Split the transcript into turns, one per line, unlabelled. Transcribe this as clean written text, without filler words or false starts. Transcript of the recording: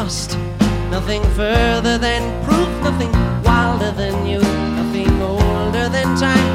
lost. Nothing further than proof, nothing wilder than you, nothing older than time.